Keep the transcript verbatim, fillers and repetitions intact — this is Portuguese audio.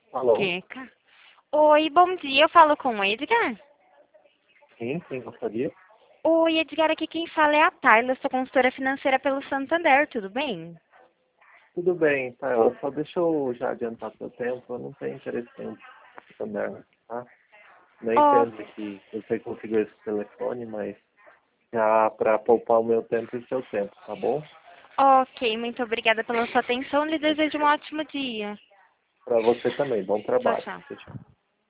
Alô? Queca. Oi, bom dia. Eu falo com o Edgar. Sim, sim, gostaria. Oi, Edgar, aqui quem fala é a Tayla. Eu sou consultora financeira pelo Santander, tudo bem? Tudo bem, tá? Eu só deixa eu já adiantar seu tempo. Eu não tenho interesse em Santander, tá? Nem Oh, entendo que você conseguiu esse telefone, mas já para poupar o meu tempo e o seu tempo, tá bom? ok, muito obrigada pela sua atenção. Lhe desejo um ótimo dia. Para você também. Bom Tchau, trabalho. tchau. Tchau, tchau.